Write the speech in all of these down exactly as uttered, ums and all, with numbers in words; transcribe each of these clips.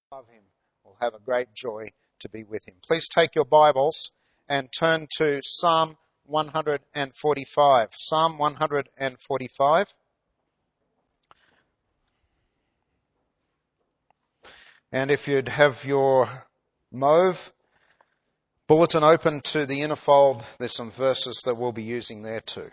love him will have a great joy to be with him. Please take your Bibles and turn to Psalm one forty-five. Psalm one forty-five. And if you'd have your mauve bulletin open to the inner fold, there's some verses that we'll be using there too.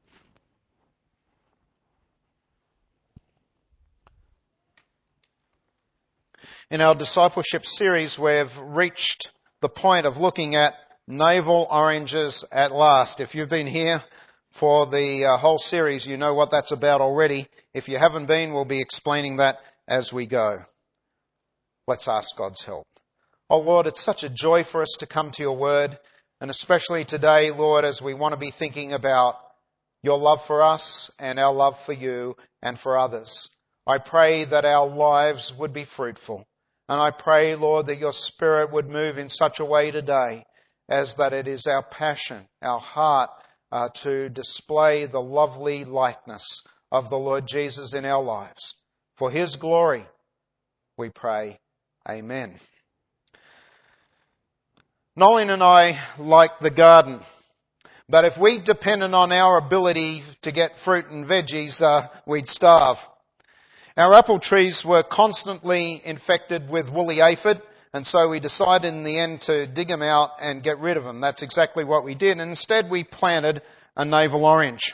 In our discipleship series, we've reached the point of looking at navel oranges at last. If you've been here for the uh, whole series, you know what that's about already. If you haven't been, we'll be explaining that as we go. Let's ask God's help. Oh Lord, it's such a joy for us to come to your word, and especially today, Lord, as we want to be thinking about your love for us and our love for you and for others. I pray that our lives would be fruitful. And I pray, Lord, that your Spirit would move in such a way today as that it is our passion, our heart, uh, to display the lovely likeness of the Lord Jesus in our lives. For his glory, we pray. Amen. Nolene and I like the garden. But if we depended on our ability to get fruit and veggies, uh, we'd starve. Our apple trees were constantly infected with woolly aphid, and so we decided in the end to dig them out and get rid of them. That's exactly what we did. And instead we planted a navel orange.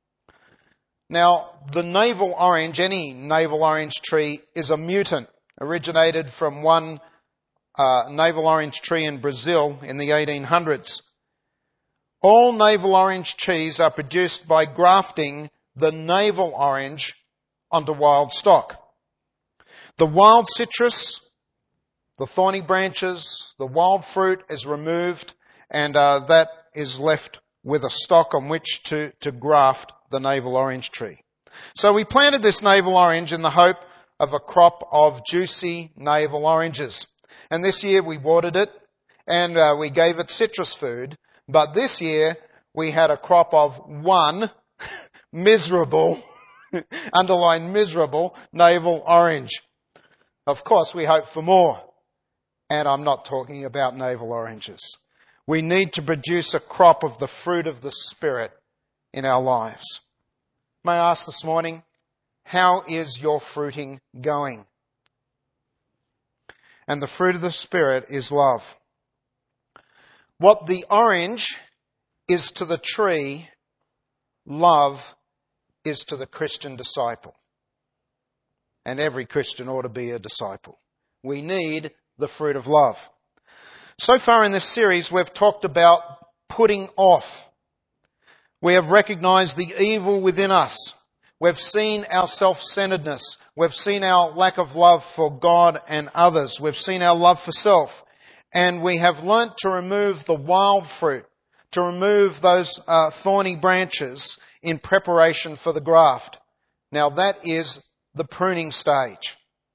Now, the navel orange, any navel orange tree, is a mutant, originated from one uh, navel orange tree in Brazil in the eighteen hundreds. All navel orange trees are produced by grafting the navel orange onto wild stock. The wild citrus, the thorny branches, the wild fruit is removed, and uh, that is left with a stock on which to, to graft the navel orange tree. So we planted this navel orange in the hope of a crop of juicy navel oranges. And this year we watered it and uh, we gave it citrus food. But this year we had a crop of one miserable underline miserable navel orange. Of course, we hope for more. And I'm not talking about navel oranges. We need to produce a crop of the fruit of the Spirit in our lives. May I ask this morning, how is your fruiting going? And the fruit of the Spirit is love. What the orange is to the tree, love is to the Christian disciple. And every Christian ought to be a disciple. We need the fruit of love. So far in this series, we've talked about putting off. We have recognized the evil within us. We've seen our self-centeredness. We've seen our lack of love for God and others. We've seen our love for self. And we have learnt to remove the wild fruit, to remove those uh, thorny branches in preparation for the graft. Now that is the pruning stage.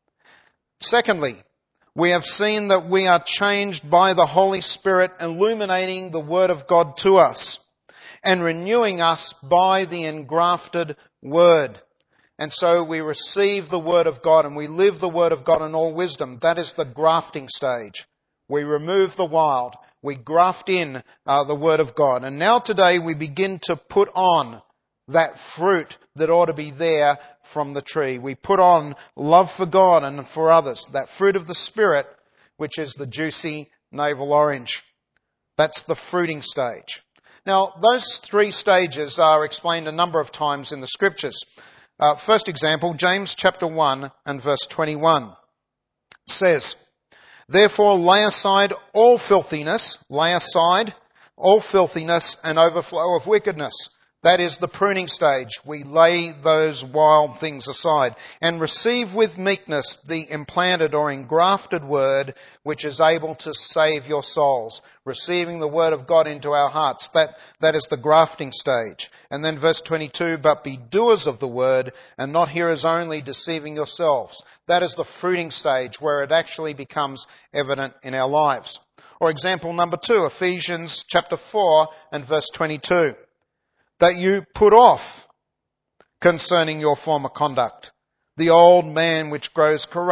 Secondly, we have seen that we are changed by the Holy Spirit illuminating the Word of God to us and renewing us by the engrafted Word. And so we receive the Word of God and we live the Word of God in all wisdom. That is the grafting stage. We remove the wild. We graft in uh, the Word of God. And now today we begin to put on that fruit that ought to be there from the tree. We put on love for God and for others. That fruit of the Spirit, which is the juicy navel orange. That's the fruiting stage. Now, those three stages are explained a number of times in the Scriptures. Uh, first example, James chapter one and verse twenty-one says, "Therefore lay aside all filthiness, lay aside all filthiness and overflow of wickedness." That is the pruning stage. We lay those wild things aside and receive with meekness the implanted or engrafted word which is able to save your souls. Receiving the word of God into our hearts. That, that is the grafting stage. And then verse twenty-two, "But be doers of the word and not hearers only, deceiving yourselves." That is the fruiting stage where it actually becomes evident in our lives. Or example number two, Ephesians chapter four and verse twenty-two. "That you put off concerning your former conduct the old man which grows corrupt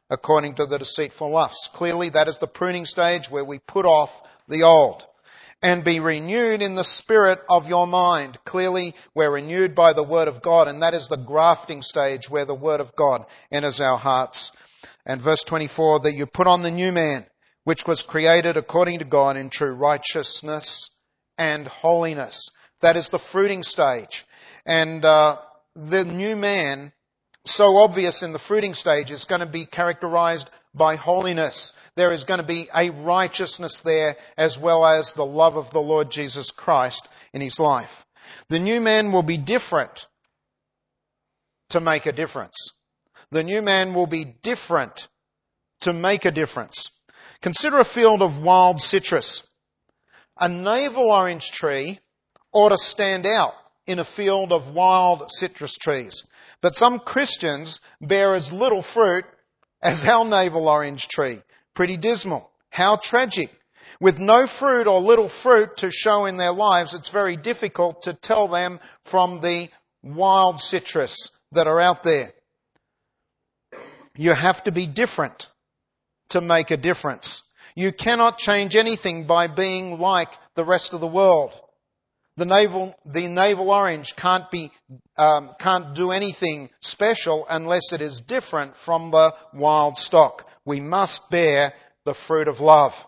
according to the deceitful lusts. Clearly, that is the pruning stage where we put off the old. And be renewed in the spirit of your mind. Clearly, we're renewed by the Word of God, and that is the grafting stage where the Word of God enters our hearts. And verse twenty-four, that you put on the new man, which was created according to God in true righteousness and holiness. That is the fruiting stage. And uh, the new man, so obvious in the fruiting stage, is going to be characterized by holiness. There is going to be a righteousness there, as well as the love of the Lord Jesus Christ in his life. The new man will be different to make a difference. The new man will be different to make a difference. Consider a field of wild citrus. A navel orange tree ought to stand out in a field of wild citrus trees. But some Christians bear as little fruit as our navel orange tree. Pretty dismal. How tragic. With no fruit or little fruit to show in their lives, it's very difficult to tell them from the wild citrus that are out there. You have to be different to make a difference. You cannot change anything by being like the rest of the world. The navel, the navel orange can't be, um, can't do anything special unless it is different from the wild stock. We must bear the fruit of love.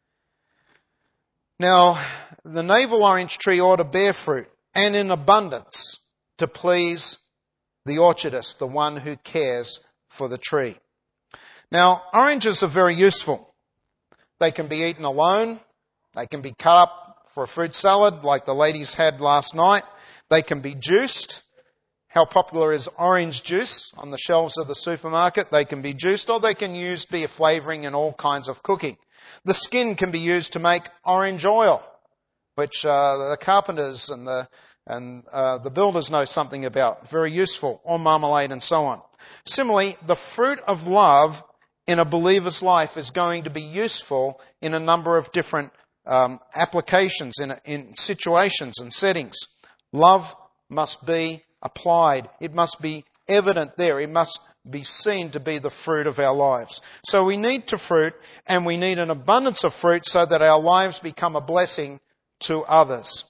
Now, the navel orange tree ought to bear fruit, and in abundance, to please the orchardist, the one who cares for the tree. Now, oranges are very useful. They can be eaten alone. They can be cut up for a fruit salad like the ladies had last night. They can be juiced. How popular is orange juice on the shelves of the supermarket? They can be juiced, or they can use be a flavouring in all kinds of cooking. The skin can be used to make orange oil, which uh, the carpenters and the and uh, the builders know something about. Very useful, or marmalade and so on. Similarly, the fruit of love in a believer's life is going to be useful in a number of different um, applications, in, in situations and settings. Love must be applied. It must be evident there. It must be seen to be the fruit of our lives. So we need to fruit, and we need an abundance of fruit so that our lives become a blessing to others,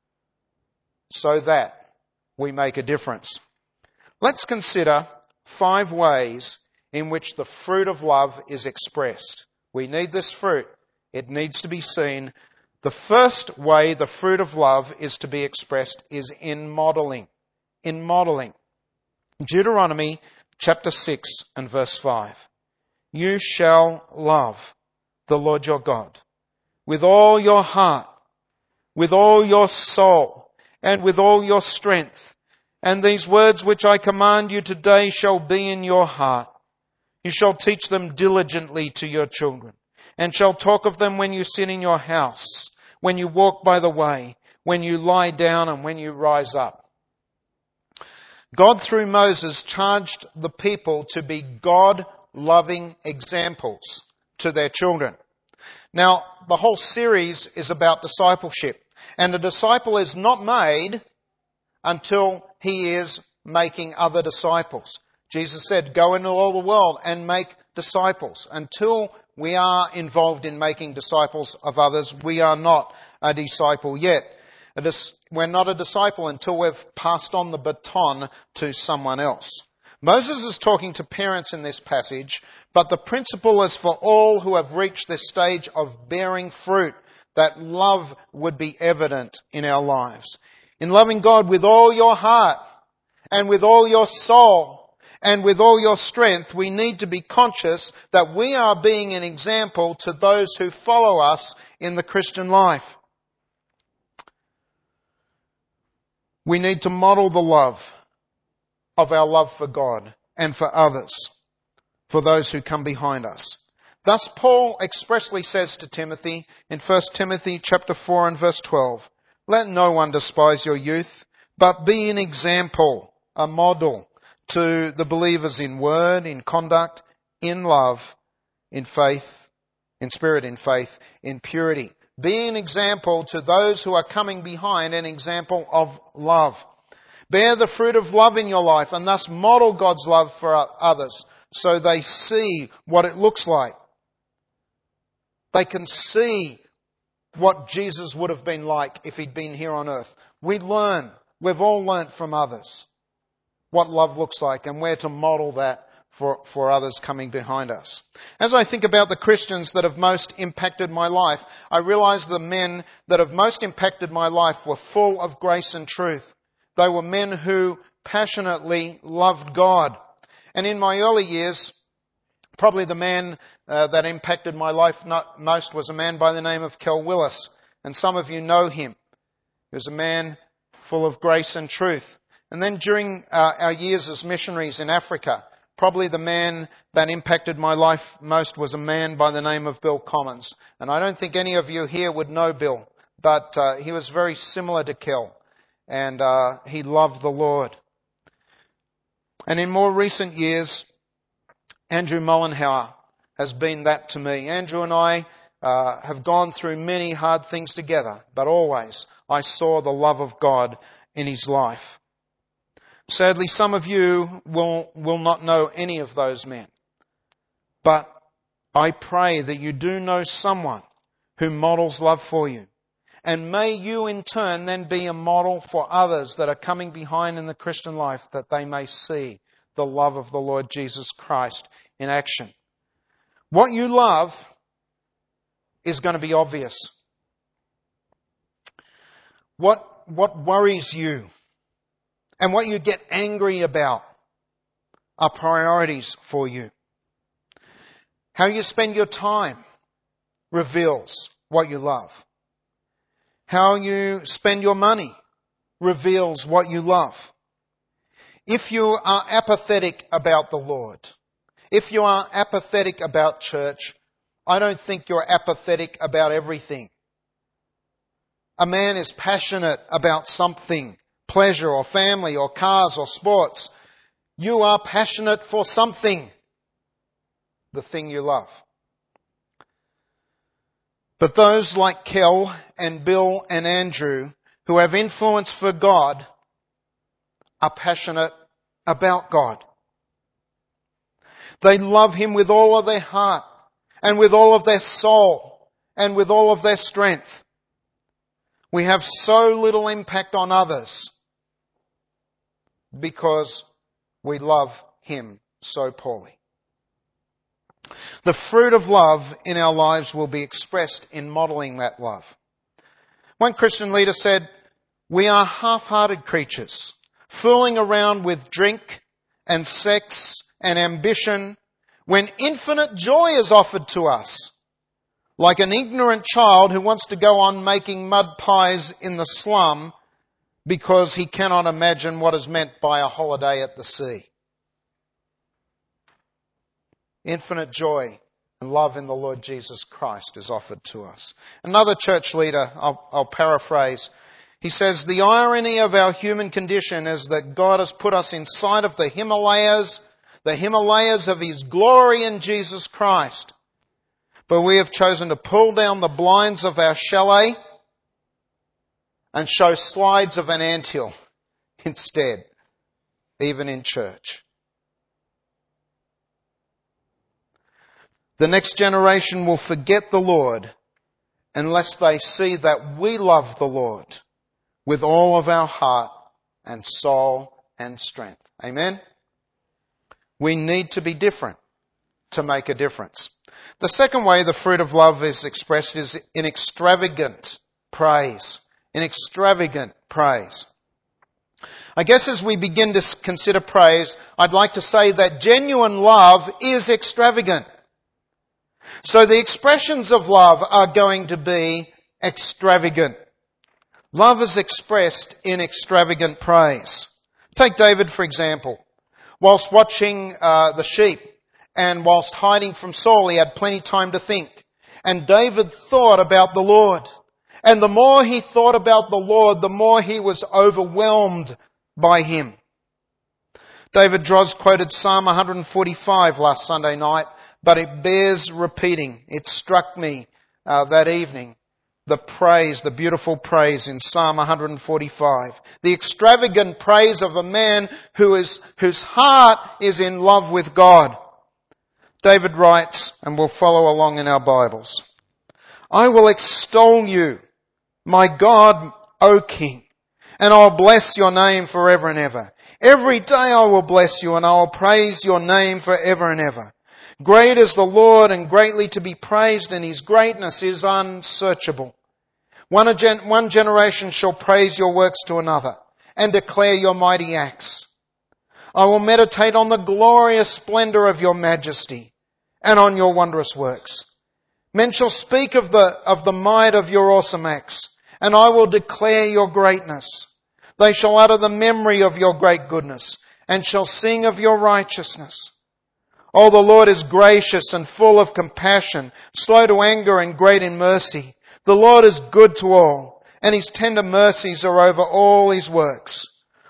so that we make a difference. Let's consider five ways in which the fruit of love is expressed. We need this fruit. It needs to be seen. The first way the fruit of love is to be expressed is in modelling. In modelling. Deuteronomy chapter six and verse five. You shall love the Lord your God with all your heart, with all your soul, and with all your strength. And these words which I command you today shall be in your heart. You shall teach them diligently to your children, and shall talk of them when you sit in your house, when you walk by the way, when you lie down, and when you rise up. God, through Moses, charged the people to be God-loving examples to their children. Now, the whole series is about discipleship, and a disciple is not made until he is making other disciples. Jesus said, go into all the world and make disciples. Until we are involved in making disciples of others, we are not a disciple yet. We're not a disciple until we've passed on the baton to someone else. Moses is talking to parents in this passage, but the principle is for all who have reached this stage of bearing fruit, that love would be evident in our lives. In loving God with all your heart and with all your soul and with all your strength, we need to be conscious that we are being an example to those who follow us in the Christian life. We need to model the love of our love for God and for others, for those who come behind us. Thus Paul expressly says to Timothy in First Timothy chapter four and verse twelve, let no one despise your youth, but be an example, a model to the believers in word, in conduct, in love, in faith, in spirit, in faith, in purity. Be an example to those who are coming behind, an example of love. Bear the fruit of love in your life and thus model God's love for others. so they see what it looks like. They can see what Jesus would have been like if he'd been here on earth. We learn, we've all learnt from others what love looks like and where to model that for, for others coming behind us. As I think about the Christians that have most impacted my life, I realize the men that have most impacted my life were full of grace and truth. They were men who passionately loved God. And in my early years, probably the man uh, that impacted my life not most was a man by the name of Kel Willis. And some of you know him. He was a man full of grace and truth. And then during uh, our years as missionaries in Africa, probably the man that impacted my life most was a man by the name of Bill Commons. And I don't think any of you here would know Bill, but uh, he was very similar to Kel. And uh, he loved the Lord. And in more recent years, Andrew Mollenhauer has been that to me. Andrew and I uh, have gone through many hard things together, but always I saw the love of God in his life. Sadly, some of you will, will not know any of those men. But I pray that you do know someone who models love for you. And may you in turn then be a model for others that are coming behind in the Christian life, that they may see the love of the Lord Jesus Christ in action. What you love is going to be obvious. What, what worries you and what you get angry about are priorities for you. How you spend your time reveals what you love. How you spend your money reveals what you love. If you are apathetic about the Lord, if you are apathetic about church, I don't think you're apathetic about everything. A man is passionate about something, pleasure or family or cars or sports. You are passionate for something, the thing you love. But those like Kel and Bill and Andrew who have influence for God are passionate about God. They love Him with all of their heart and with all of their soul and with all of their strength. We have so little impact on others because we love Him so poorly. The fruit of love in our lives will be expressed in modelling that love. One Christian leader said, "We are half-hearted creatures, fooling around with drink and sex and ambition when infinite joy is offered to us, like an ignorant child who wants to go on making mud pies in the slum because he cannot imagine what is meant by a holiday at the sea." Infinite joy and love in the Lord Jesus Christ is offered to us. Another church leader, I'll, I'll paraphrase, he says, "The irony of our human condition is that God has put us inside of the Himalayas, the Himalayas of His glory in Jesus Christ. But we have chosen to pull down the blinds of our chalet and show slides of an anthill instead, even in church." The next generation will forget the Lord unless they see that we love the Lord with all of our heart and soul and strength. Amen? We need to be different to make a difference. The second way the fruit of love is expressed is in extravagant praise. In extravagant praise. I guess as we begin to consider praise, I'd like to say that genuine love is extravagant. So the expressions of love are going to be extravagant. Love is expressed in extravagant praise. Take David, for example. Whilst watching uh, the sheep and whilst hiding from Saul, he had plenty of time to think. And David thought about the Lord. And the more he thought about the Lord, the more he was overwhelmed by Him. David Droz quoted Psalm one forty-five last Sunday night, but it bears repeating. It struck me uh, that evening. The praise, the beautiful praise in Psalm one forty-five. The extravagant praise of a man who is, whose heart is in love with God. David writes, and we'll follow along in our Bibles, I will extol you, my God, O King, and I'll bless your name forever and ever. Every day I will bless you, and I will praise your name forever and ever. Great is the Lord, and greatly to be praised, and his greatness is unsearchable. One, gen- one generation shall praise your works to another, and declare your mighty acts. I will meditate on the glorious splendour of your majesty, and on your wondrous works. Men shall speak of the, of the might of your awesome acts, and I will declare your greatness. They shall utter the memory of your great goodness, and shall sing of your righteousness. Oh, the Lord is gracious and full of compassion, slow to anger and great in mercy. The Lord is good to all, and his tender mercies are over all his works.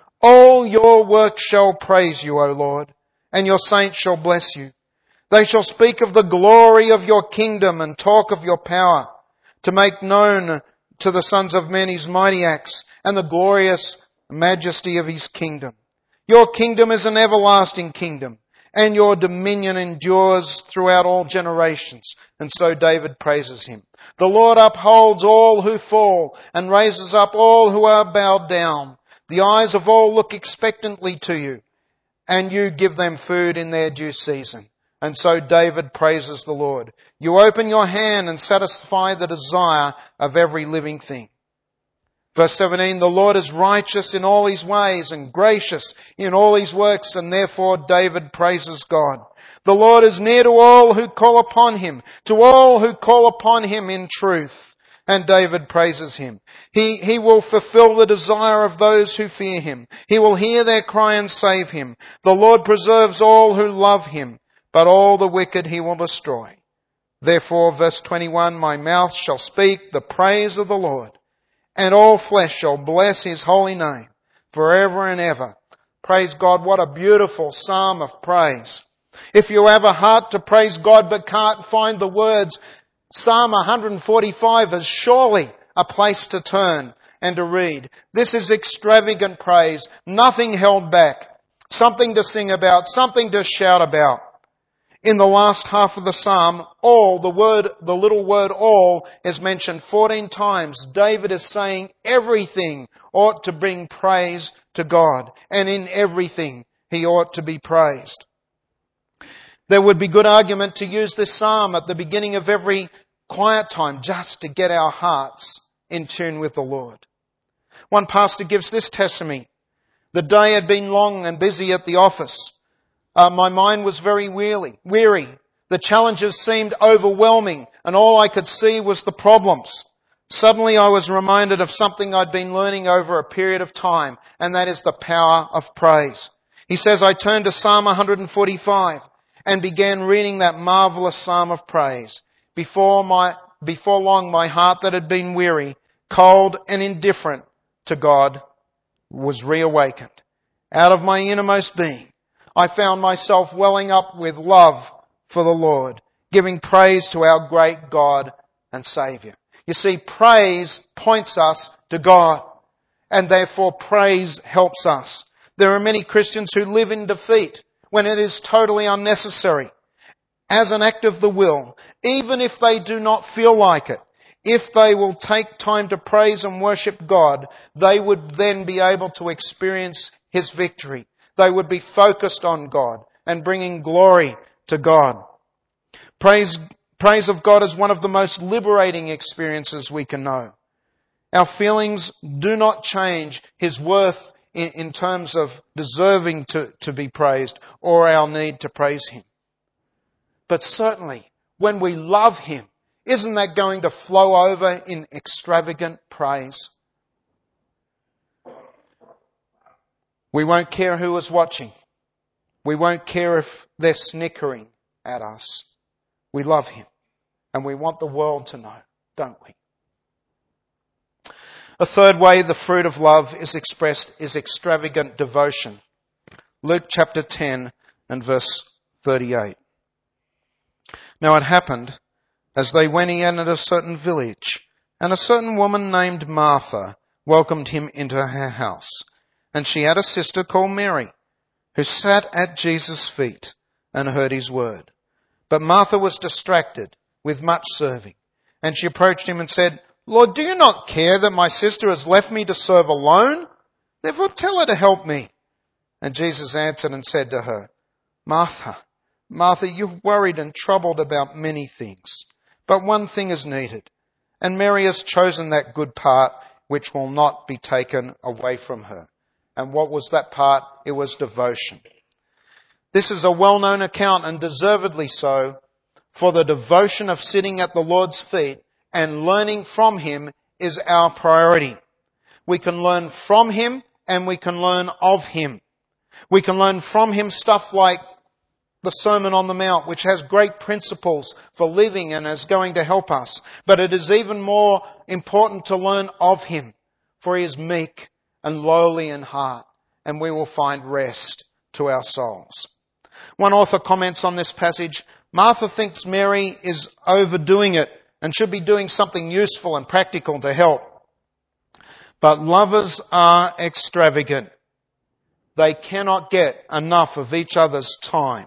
All your works shall praise you, O Lord, and your saints shall bless you. They shall speak of the glory of your kingdom and talk of your power, to make known to the sons of men his mighty acts and the glorious majesty of his kingdom. Your kingdom is an everlasting kingdom, and your dominion endures throughout all generations. And so David praises him. The Lord upholds all who fall and raises up all who are bowed down. The eyes of all look expectantly to you, and you give them food in their due season. And so David praises the Lord. You open your hand and satisfy the desire of every living thing. Verse seventeen, the Lord is righteous in all his ways and gracious in all his works, and therefore David praises God. The Lord is near to all who call upon him, to all who call upon him in truth. And David praises him. He, he will fulfill the desire of those who fear him. He will hear their cry and save him. The Lord preserves all who love him, but all the wicked he will destroy. Therefore, verse twenty-one, my mouth shall speak the praise of the Lord, and all flesh shall bless his holy name forever and ever. Praise God. What a beautiful psalm of praise. If you have a heart to praise God but can't find the words, Psalm one forty-five is surely a place to turn and to read. This is extravagant praise, nothing held back, something to sing about, something to shout about. In the last half of the psalm, all, the word, the little word all is mentioned fourteen times. David is saying everything ought to bring praise to God, and in everything he ought to be praised. There would be good argument to use this psalm at the beginning of every quiet time just to get our hearts in tune with the Lord. One pastor gives this testimony. The day had been long and busy at the office. Uh, my mind was very weary, weary. The challenges seemed overwhelming, and all I could see was the problems. Suddenly I was reminded of something I'd been learning over a period of time, and that is the power of praise. He says, I turned to Psalm one forty-five and began reading that marvelous psalm of praise. Before my, before long, my heart that had been weary, cold and indifferent to God was reawakened. Out of my innermost being, I found myself welling up with love for the Lord, giving praise to our great God and Saviour. You see, praise points us to God, and therefore praise helps us. There are many Christians who live in defeat when it is totally unnecessary. As an act of the will, even if they do not feel like it, if they will take time to praise and worship God, they would then be able to experience His victory. They would be focused on God and bringing glory to God. Praise, praise of God is one of the most liberating experiences we can know. Our feelings do not change His worth in, in terms of deserving to, to be praised or our need to praise Him. But certainly, when we love Him, isn't that going to flow over in extravagant praise? We won't care who is watching. We won't care if they're snickering at us. We love Him, and we want the world to know, don't we? A third way the fruit of love is expressed is extravagant devotion. Luke chapter ten and verse thirty-eight. Now it happened, as they went in at a certain village, and a certain woman named Martha welcomed him into her house. And she had a sister called Mary, who sat at Jesus' feet and heard his word. But Martha was distracted with much serving. And she approached him and said, Lord, do you not care that my sister has left me to serve alone? Therefore tell her to help me. And Jesus answered and said to her, Martha, Martha, you're worried and troubled about many things, but one thing is needed. And Mary has chosen that good part which will not be taken away from her. And what was that part? It was devotion. This is a well-known account, and deservedly so, for the devotion of sitting at the Lord's feet and learning from Him is our priority. We can learn from Him and we can learn of Him. We can learn from Him stuff like the Sermon on the Mount, which has great principles for living and is going to help us. But it is even more important to learn of Him, for He is meek and lowly in heart, and we will find rest to our souls. One author comments on this passage, Martha thinks Mary is overdoing it and should be doing something useful and practical to help. But lovers are extravagant. They cannot get enough of each other's time.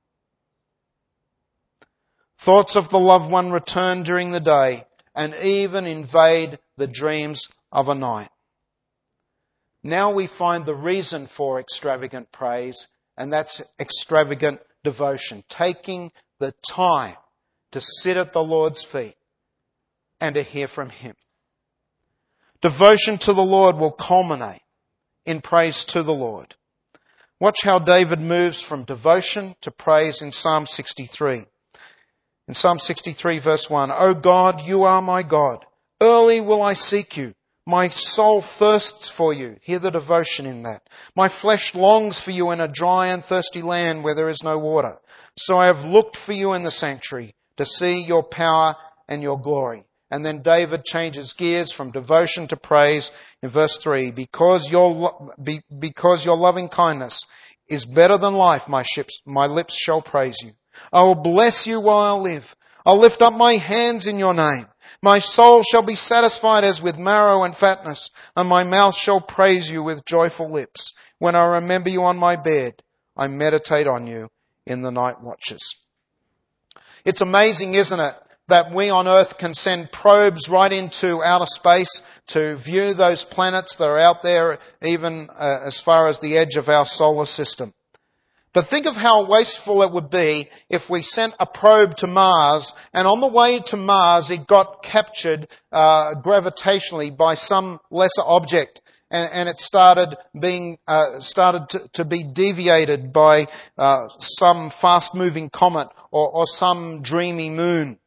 Thoughts of the loved one return during the day and even invade the dreams of a night. Now we find the reason for extravagant praise, and that's extravagant devotion. Taking the time to sit at the Lord's feet and to hear from Him. Devotion to the Lord will culminate in praise to the Lord. Watch how David moves from devotion to praise in Psalm sixty-three. In Psalm sixty-three verse one, O God, you are my God. Early will I seek you. My soul thirsts for you. Hear the devotion in that. My flesh longs for you in a dry and thirsty land where there is no water. So I have looked for you in the sanctuary to see your power and your glory. And then David changes gears from devotion to praise in verse three. Because your, because your loving kindness is better than life, my ships, my lips shall praise you. I will bless you while I live. I'll lift up my hands in your name. My soul shall be satisfied as with marrow and fatness, and my mouth shall praise you with joyful lips. When I remember you on my bed, I meditate on you in the night watches. It's amazing, isn't it, that we on earth can send probes right into outer space to view those planets that are out there, even uh, as far as the edge of our solar system. But think of how wasteful it would be if we sent a probe to Mars, and on the way to Mars it got captured uh, gravitationally by some lesser object, and, and it started being uh, started to, to be deviated by uh, some fast-moving comet or, or some dreamy moon.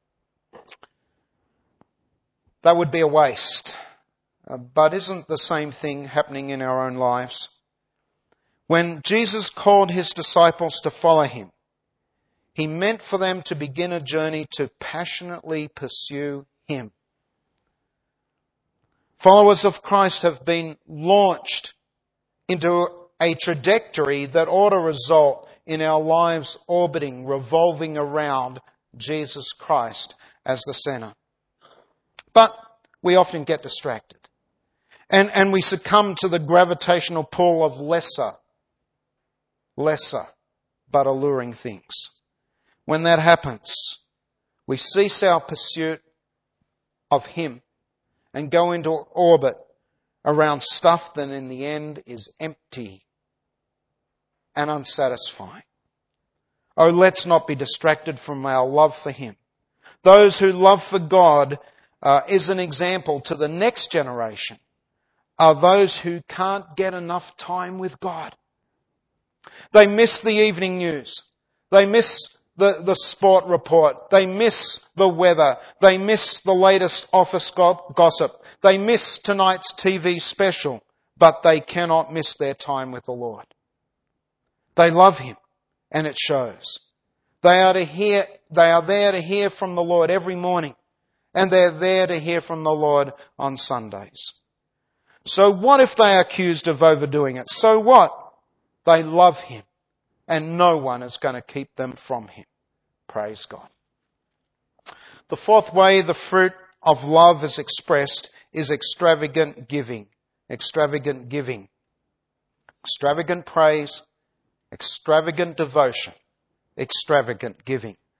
That would be a waste. Uh, but isn't the same thing happening in our own lives? When Jesus called His disciples to follow Him, He meant for them to begin a journey to passionately pursue Him. Followers of Christ have been launched into a trajectory that ought to result in our lives orbiting, revolving around Jesus Christ as the center. But we often get distracted. And, and we succumb to the gravitational pull of lesser lesser but alluring things. When that happens, we cease our pursuit of Him and go into orbit around stuff that in the end is empty and unsatisfying. Oh, let's not be distracted from our love for Him. Those who love for God uh, is an example to the next generation are those who can't get enough time with God. They miss the evening news. They miss the, the sport report. They miss the weather. They miss the latest office gossip. They miss tonight's T V special. But they cannot miss their time with the Lord. They love Him, and it shows. They are to hear, they are there to hear from the Lord every morning, and they're there to hear from the Lord on Sundays. So what if they are accused of overdoing it? So what? They love Him, and no one is going to keep them from Him. Praise God. The fourth way the fruit of love is expressed is extravagant giving. Extravagant giving. Extravagant praise, extravagant devotion, extravagant giving.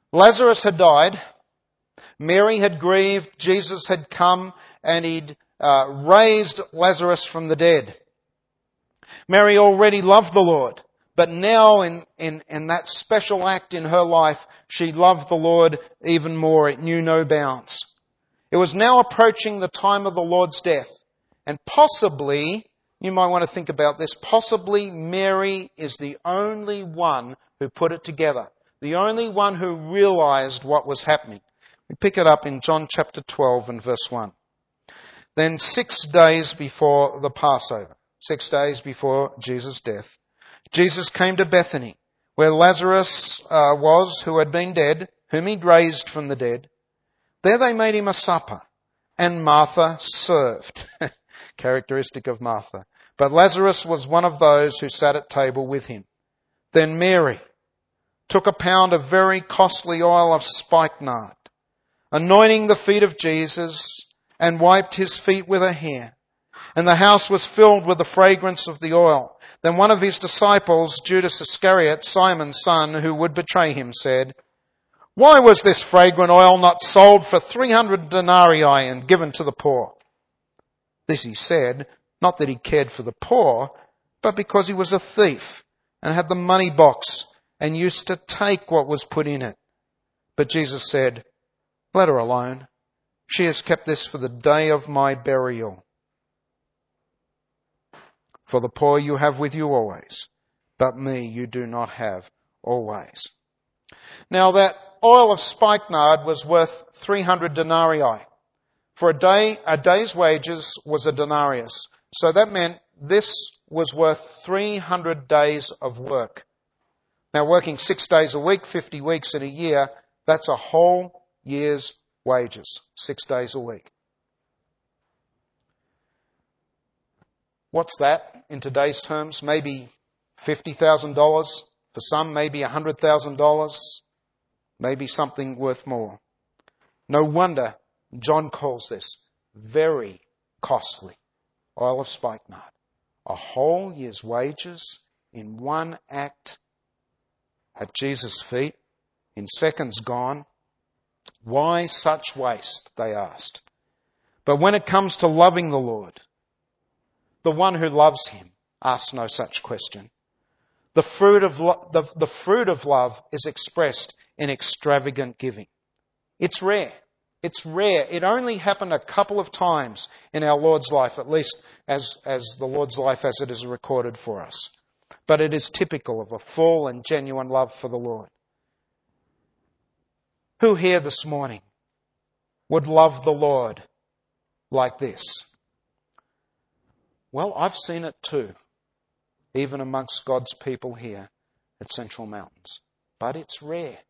Lazarus had died. Mary had grieved. Jesus had come and he'd uh, raised Lazarus from the dead. Mary already loved the Lord, but now in, in, in that special act in her life, she loved the Lord even more. It knew no bounds. It was now approaching the time of the Lord's death. And possibly, you might want to think about this, possibly Mary is the only one who put it together. The only one who realized what was happening. We pick it up in John chapter twelve and verse one. Then six days before the Passover, six days before Jesus' death, Jesus came to Bethany, where Lazarus uh, was, who had been dead, whom he'd raised from the dead. There they made him a supper, and Martha served. Characteristic of Martha. But Lazarus was one of those who sat at table with him. Then Mary took a pound of very costly oil of spikenard, anointing the feet of Jesus, and wiped his feet with her hair. And the house was filled with the fragrance of the oil. Then one of his disciples, Judas Iscariot, Simon's son, who would betray him, said, "Why was this fragrant oil not sold for three hundred denarii and given to the poor?" This he said, not that he cared for the poor, but because he was a thief and had the money box and used to take what was put in it. But Jesus said, "Let her alone. She has kept this for the day of my burial. For the poor you have with you always, but me you do not have always." Now that oil of spikenard was worth three hundred denarii. For a day, a day's wages was a denarius. So that meant this was worth three hundred days of work. Now working six days a week, fifty weeks in a year, that's a whole year's wages, six days a week. What's that in today's terms? Maybe fifty thousand dollars. For some, maybe one hundred thousand dollars. Maybe something worth more. No wonder John calls this very costly oil of spikenard. A whole year's wages in one act at Jesus' feet, in seconds gone. Why such waste, they asked. But when it comes to loving the Lord, the one who loves him asks no such question. The fruit of lo- the, the fruit of love is expressed in extravagant giving. It's rare. It's rare. It only happened a couple of times in our Lord's life, at least as, as the Lord's life as it is recorded for us. But it is typical of a full and genuine love for the Lord. Who here this morning would love the Lord like this? Well, I've seen it too, even amongst God's people here at Central Mountains. But it's rare.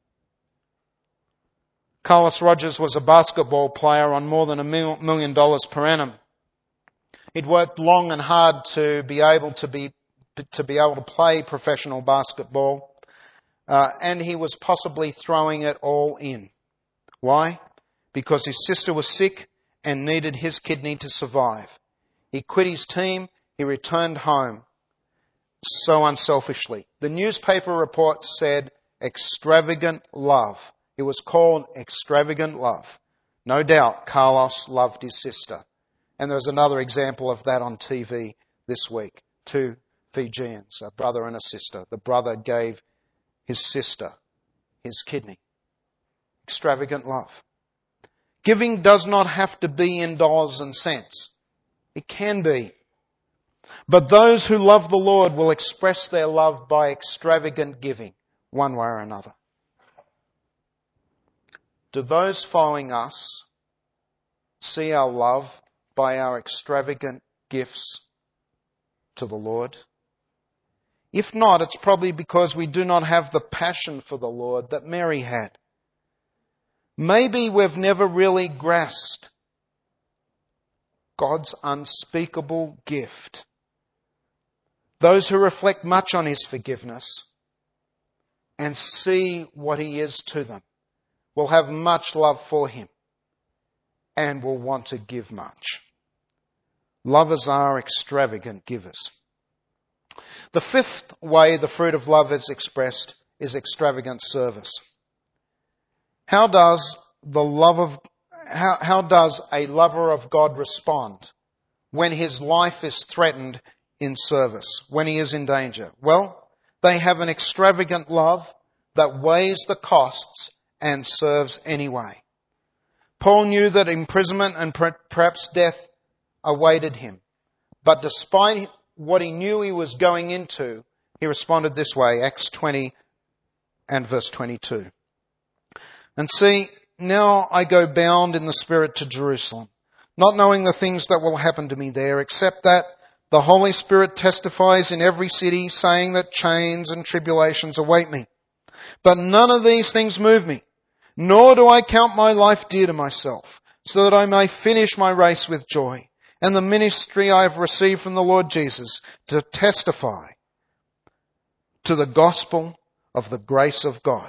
Carlos Rogers was a basketball player on more than a million dollars per annum. He'd worked long and hard to be able to be to be able to play professional basketball, uh, and he was possibly throwing it all in. Why? Because his sister was sick and needed his kidney to survive. He quit his team. He returned home so unselfishly. The newspaper report said extravagant love. It was called extravagant love. No doubt Carlos loved his sister. And there was another example of that on T V this week. Two Fijians, a brother and a sister. The brother gave his sister his kidney. Extravagant love. Giving does not have to be in dollars and cents. It can be. But those who love the Lord will express their love by extravagant giving, one way or another. Do those following us see our love by our extravagant gifts to the Lord? If not, it's probably because we do not have the passion for the Lord that Mary had. Maybe we've never really grasped God's unspeakable gift. Those who reflect much on his forgiveness and see what he is to them will have much love for him and will want to give much. Lovers are extravagant givers. The fifth way the fruit of love is expressed is extravagant service. How does the love of, how, how does a lover of God respond when his life is threatened in service, when he is in danger? Well, they have an extravagant love that weighs the costs and serves anyway. Paul knew that imprisonment and perhaps death awaited him. But despite what he knew he was going into, he responded this way, Acts twenty and verse twenty-two. And see, now I go bound in the Spirit to Jerusalem, not knowing the things that will happen to me there, except that the Holy Spirit testifies in every city, saying that chains and tribulations await me. But none of these things move me, nor do I count my life dear to myself, so that I may finish my race with joy, and the ministry I have received from the Lord Jesus to testify to the gospel of the grace of God.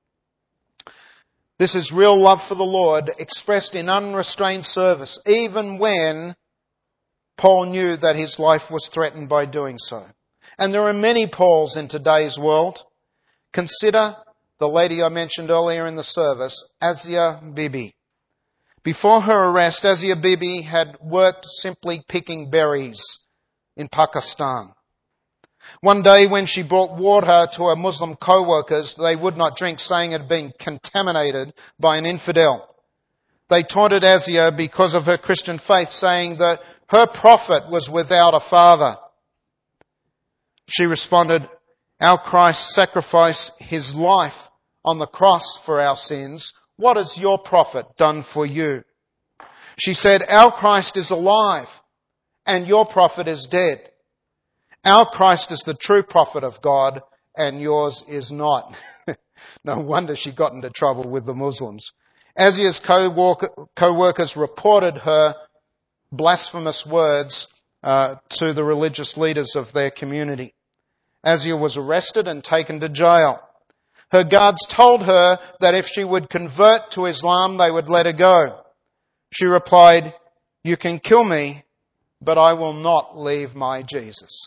This is real love for the Lord expressed in unrestrained service, even when Paul knew that his life was threatened by doing so. And there are many Pauls in today's world. Consider the lady I mentioned earlier in the service, Asia Bibi. Before her arrest, Asia Bibi had worked simply picking berries in Pakistan. One day when she brought water to her Muslim co-workers, they would not drink, saying it had been contaminated by an infidel. They taunted Asia because of her Christian faith, saying that her prophet was without a father. She responded, "Our Christ sacrificed his life on the cross for our sins. What has your prophet done for you?" She said, "Our Christ is alive and your prophet is dead. Our Christ is the true prophet of God and yours is not." No wonder she got into trouble with the Muslims. Asia's co-workers reported her blasphemous words uh, to the religious leaders of their community. Asia was arrested and taken to jail. Her guards told her that if she would convert to Islam, they would let her go. She replied, "You can kill me, but I will not leave my Jesus."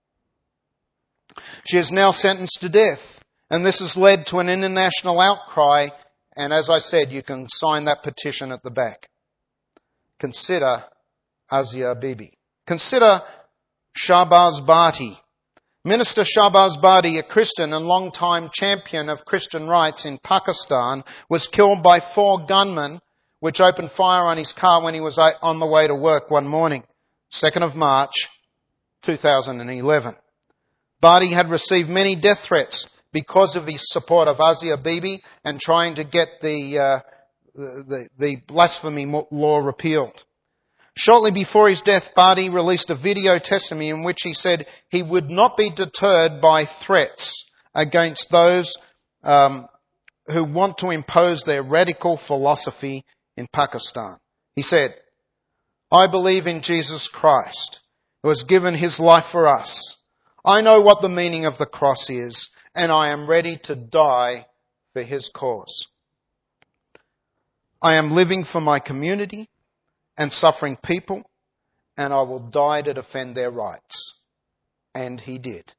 She is now sentenced to death, and this has led to an international outcry, and as I said, you can sign that petition at the back. Consider Asia Bibi. Consider Shahbaz Bhatti. Minister Shahbaz Bhatti, a Christian and long-time champion of Christian rights in Pakistan, was killed by four gunmen which opened fire on his car when he was on the way to work one morning, second of March, two thousand eleven. Bhatti had received many death threats because of his support of Asia Bibi and trying to get the, uh, the, the blasphemy law repealed. Shortly before his death, Bhatti released a video testimony in which he said he would not be deterred by threats against those um, who want to impose their radical philosophy in Pakistan. He said, "I believe in Jesus Christ, who has given his life for us. I know what the meaning of the cross is, and I am ready to die for his cause. I am living for my community and suffering people, and I will die to defend their rights." And he did.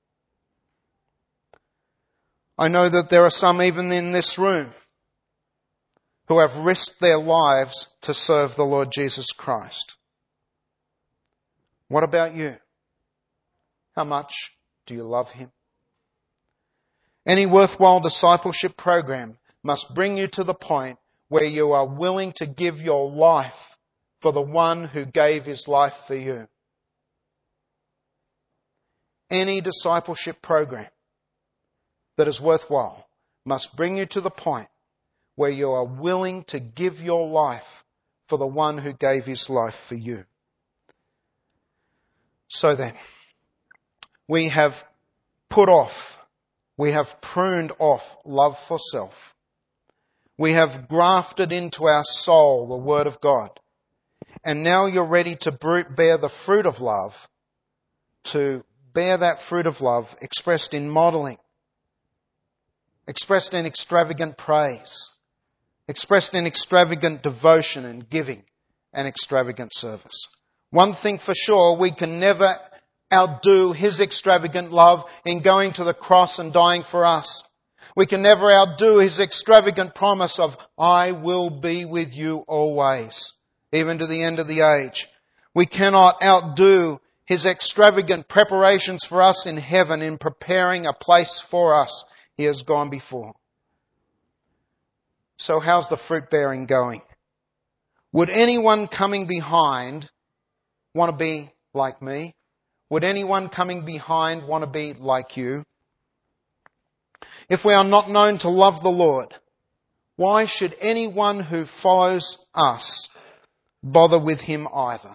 I know that there are some even in this room who have risked their lives to serve the Lord Jesus Christ. What about you? How much do you love him? Any worthwhile discipleship program must bring you to the point where you are willing to give your life for the one who gave his life for you. Any discipleship program that is worthwhile must bring you to the point where you are willing to give your life for the one who gave his life for you. So then, we have put off, we have pruned off love for self. We have grafted into our soul the Word of God. And now you're ready to bear the fruit of love, to bear that fruit of love expressed in modelling, expressed in extravagant praise, expressed in extravagant devotion and giving and extravagant service. One thing for sure, we can never outdo his extravagant love in going to the cross and dying for us. We can never outdo His extravagant promise of, I will be with you always, even to the end of the age. We cannot outdo His extravagant preparations for us in heaven in preparing a place for us. He has gone before. So how's the fruit bearing going? Would anyone coming behind want to be like me? Would anyone coming behind want to be like you? If we are not known to love the Lord, why should anyone who follows us bother with Him either?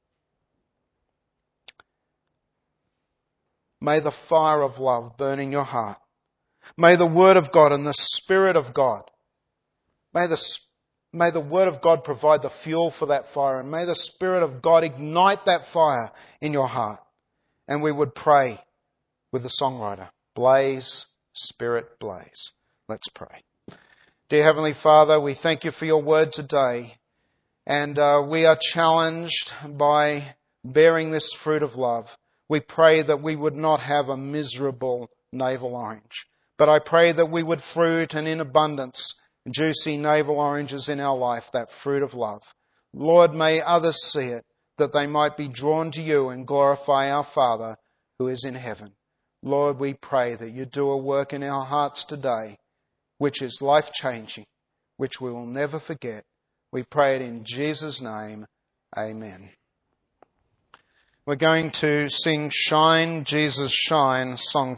May the fire of love burn in your heart. May the Word of God and the Spirit of God, may the, may the Word of God provide the fuel for that fire, and may the Spirit of God ignite that fire in your heart. And we would pray with the songwriter, blaze, Spirit, blaze. Let's pray. Dear Heavenly Father, we thank you for your word today. And uh, we are challenged by bearing this fruit of love. We pray that we would not have a miserable navel orange. But I pray that we would fruit and in abundance, juicy navel oranges in our life, that fruit of love. Lord, may others see it, that they might be drawn to you and glorify our Father who is in heaven. Lord, we pray that you do a work in our hearts today, which is life-changing, which we will never forget. We pray it in Jesus' name. Amen. We're going to sing Shine, Jesus Shine, song